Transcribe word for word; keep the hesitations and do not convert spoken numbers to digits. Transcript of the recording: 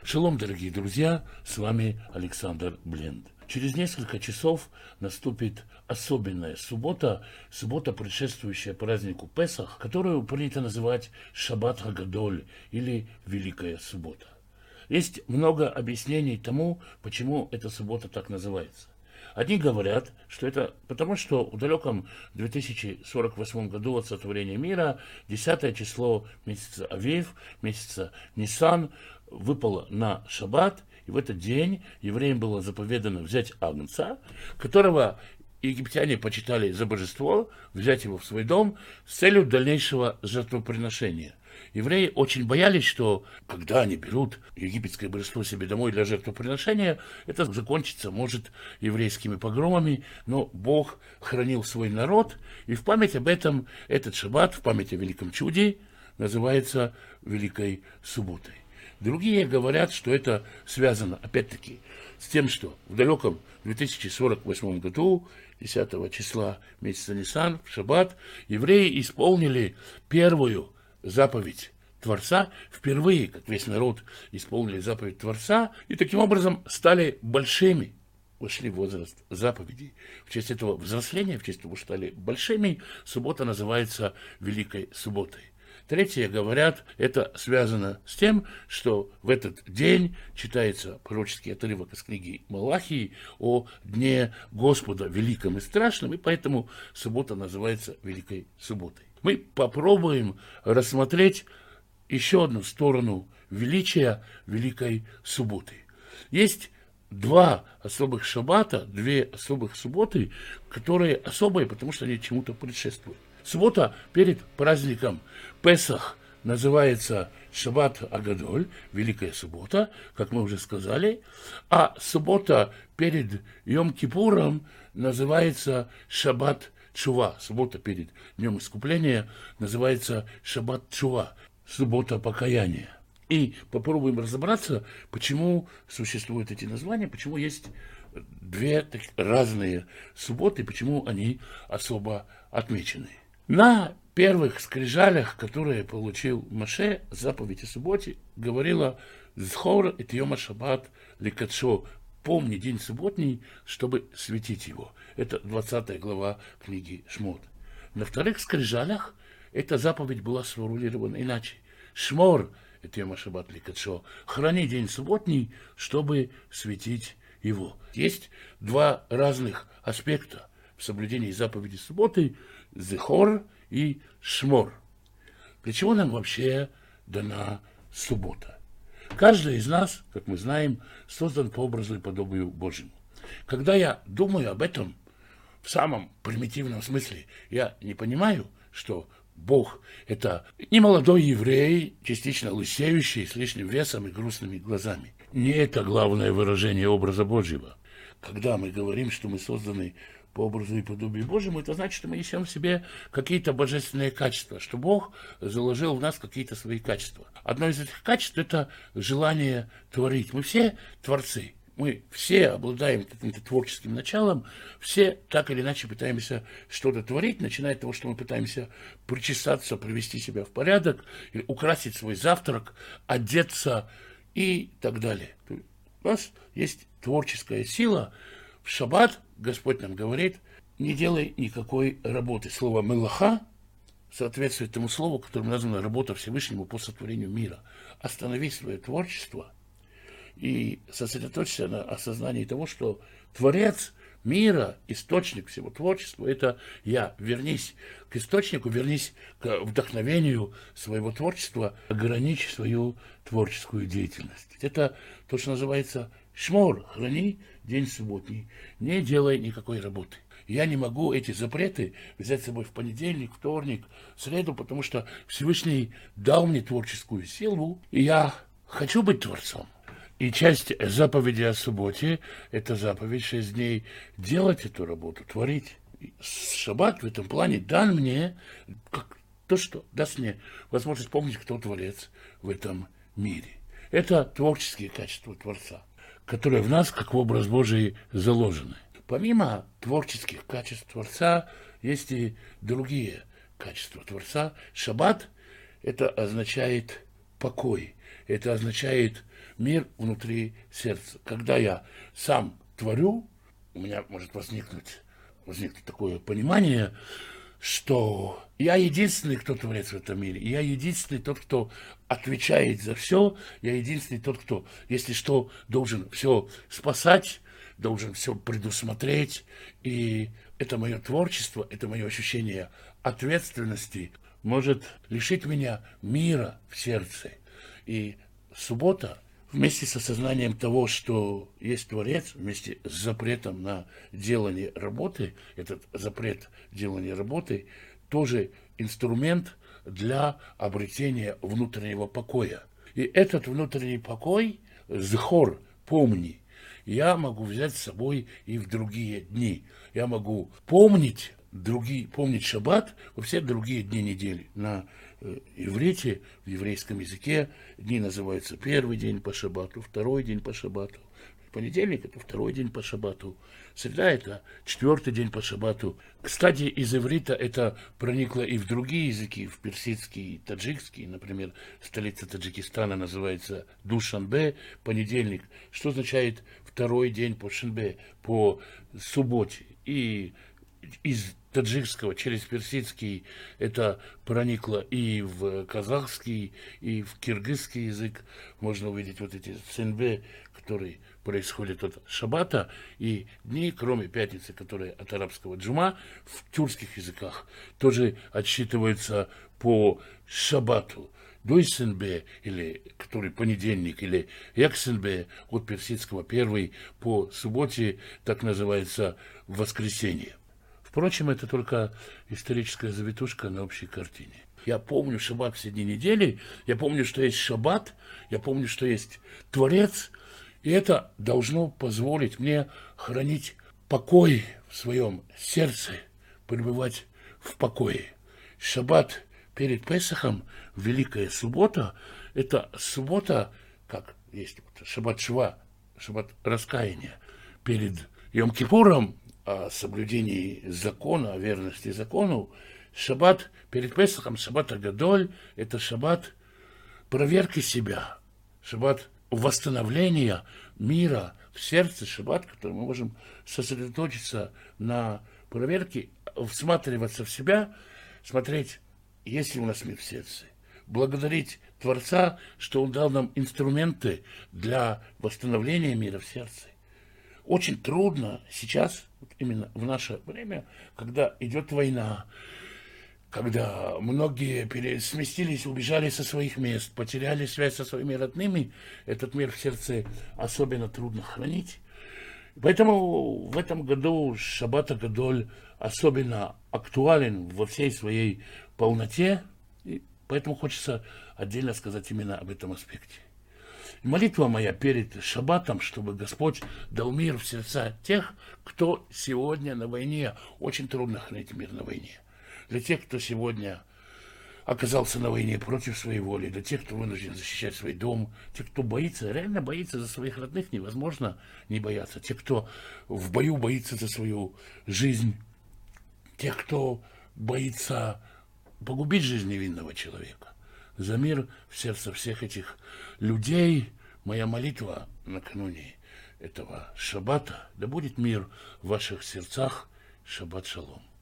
Шалом, дорогие друзья, с вами Александр Бленд. Через несколько часов наступит особенная суббота, суббота, предшествующая празднику Песах, которую принято называть Шаббат ха-Гадоль или Великая суббота. Есть много объяснений тому, почему эта суббота так называется. Одни говорят, что это потому, что в далеком две тысячи сорок восьмом году от сотворения мира десятое число месяца Авив, месяца Нисан, выпало на шаббат, и в этот день евреям было заповедано взять агнца, которого египтяне почитали за божество, взять его в свой дом с целью дальнейшего жертвоприношения. Евреи очень боялись, что когда они берут египетское божество себе домой для жертвоприношения, это закончится, может, еврейскими погромами, но Бог хранил свой народ, и в память об этом этот шаббат, в память о великом чуде, называется Великой субботой. Другие говорят, что это связано, опять-таки, с тем, что в далеком две тысячи сорок восьмом году, десятого числа месяца Нисан, в шаббат, евреи исполнили первую заповедь Творца, впервые, как весь народ, исполнили заповедь Творца, и таким образом стали большими, вошли в возраст заповедей. В честь этого взросления, в честь того, что стали большими, суббота называется Великой субботой. Третьи говорят, это связано с тем, что в этот день читается пророческий отрывок из книги Малахии о Дне Господа великом и страшном, и поэтому суббота называется Великой субботой. Мы попробуем рассмотреть еще одну сторону величия Великой субботы. Есть два особых шаббата, две особых субботы, которые особые, потому что они чему-то предшествуют. Суббота перед праздником Песах называется Шаббат ха-Гадоль, Великая суббота, как мы уже сказали, а суббота перед Йом-Кипуром называется Шаббат Тшува. Суббота перед Днем Искупления называется Шаббат Тшува, суббота покаяния. И попробуем разобраться, почему существуют эти названия, почему есть две разные субботы, почему они особо отмечены. На первых скрижалях, которые получил Моше, заповедь о субботе, говорила «Зхор эт йома шаббат лекадшо», «Помни день субботний, чтобы светить его». Это двадцатая глава книги Шмот. На вторых скрижалях эта заповедь была сформулирована иначе. «Шмор эт йома шаббат лекадшо», «Храни день субботний, чтобы светить его». Есть два разных аспекта в соблюдении заповеди субботы: Зихор и Шмор. Для чего нам вообще дана суббота? Каждый из нас, как мы знаем, создан по образу и подобию Божьему. Когда я думаю об этом в самом примитивном смысле, я не понимаю, что Бог – это не молодой еврей, частично лысеющий, с лишним весом и грустными глазами. Не это главное выражение образа Божьего. Когда мы говорим, что мы созданы по образу и подобию Божьему, это значит, что мы несем в себе какие-то божественные качества, что Бог заложил в нас какие-то свои качества. Одно из этих качеств – это желание творить. Мы все творцы, мы все обладаем каким-то творческим началом, все так или иначе пытаемся что-то творить, начиная от того, что мы пытаемся причесаться, привести себя в порядок, или украсить свой завтрак, одеться и так далее. У нас есть творческая сила. В шаббат Господь нам говорит: не делай никакой работы. Слово «мелаха» соответствует тому слову, которым названа работа Всевышнему по сотворению мира. Останови свое творчество и сосредоточься на осознании того, что Творец мира, источник всего творчества – это я. Вернись к источнику, вернись к вдохновению своего творчества, ограничь свою творческую деятельность. Это то, что называется шмор, храни день субботний, не делай никакой работы. Я не могу эти запреты взять с собой в понедельник, вторник, среду, потому что Всевышний дал мне творческую силу, и я хочу быть творцом. И часть заповеди о субботе – это заповедь шесть дней делать эту работу, творить. Шаббат в этом плане дан мне, как то, что даст мне возможность помнить, кто Творец в этом мире. Это творческие качества Творца, которые в нас, как в образ Божий, заложены. Помимо творческих качеств Творца, есть и другие качества Творца. Шаббат – это означает покой, это означает мир внутри сердца. Когда я сам творю, у меня может возникнуть, возникнуть такое понимание, что я единственный, кто творец в этом мире. Я единственный тот, кто отвечает за все. Я единственный тот, кто, если что, должен все спасать, должен все предусмотреть. И это мое творчество, это мое ощущение ответственности может лишить меня мира в сердце. И суббота вместе с осознанием того, что есть Творец, вместе с запретом на делание работы, этот запрет делания работы тоже инструмент для обретения внутреннего покоя. И этот внутренний покой, зхор, помни, я могу взять с собой и в другие дни. Я могу помнить другие, помнить шаббат во все другие дни недели. На э, иврите, в еврейском языке дни называются первый день по шаббату, второй день по шаббату. Понедельник – это второй день по шаббату. Среда – это четвертый день по шаббату. Кстати, из иврита это проникло и в другие языки, в персидский, таджикский. Например, столица Таджикистана называется Душанбе, понедельник, что означает второй день по Шанбе, по субботе. И из таджикского через персидский это проникло и в казахский, и в киргизский язык. Можно увидеть вот эти сенбе, которые происходят от шаббата, и дни, кроме пятницы, которые от арабского джума, в тюркских языках тоже отсчитываются по шаббату. Дойсенбе, или который понедельник, или Яксенбе от персидского первый по субботе, так называется воскресенье. Впрочем, это только историческая завитушка на общей картине. Я помню шаббат все дни недели, я помню, что есть шаббат, я помню, что есть Творец, и это должно позволить мне хранить покой в своем сердце, пребывать в покое. Шаббат перед Песахом, Великая суббота, это суббота, как есть шаббат шва, шаббат раскаяния, перед Йом-Кипуром, о соблюдении закона, о верности закону. Шаббат перед Песахом, шаббат Агадоль, это шаббат проверки себя, шаббат восстановления мира в сердце, шаббат, который мы можем сосредоточиться на проверке, всматриваться в себя, смотреть, есть ли у нас мир в сердце, благодарить Творца, что Он дал нам инструменты для восстановления мира в сердце. Очень трудно сейчас, вот именно в наше время, когда идет война, когда многие пере... сместились, убежали со своих мест, потеряли связь со своими родными, этот мир в сердце особенно трудно хранить. Поэтому в этом году шаббат Агадоль особенно актуален во всей своей полноте, и поэтому хочется отдельно сказать именно об этом аспекте. Молитва моя перед шаббатом, чтобы Господь дал мир в сердца тех, кто сегодня на войне. Очень трудно хранить мир на войне. Для тех, кто сегодня оказался на войне против своей воли, для тех, кто вынужден защищать свой дом, тех, кто боится, реально боится за своих родных, невозможно не бояться. Тех, кто в бою боится за свою жизнь, тех, кто боится погубить жизнь невинного человека. За мир в сердце всех этих людей моя молитва накануне этого шаббата, да будет мир в ваших сердцах. Шаббат шалом.